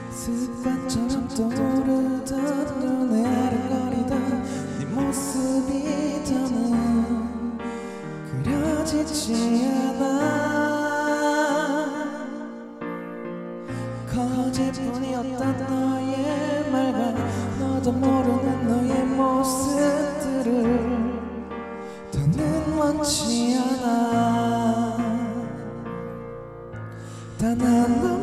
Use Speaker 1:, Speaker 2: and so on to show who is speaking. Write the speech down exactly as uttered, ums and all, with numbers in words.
Speaker 1: 습관처럼 떠오르던 눈에 아른거리던 네 모습이 더는 그려지지 않아. 거짓뿐이었던 너의 말과 너도 모르는 너의 모습들을 더는 원치 않아. 단 한 번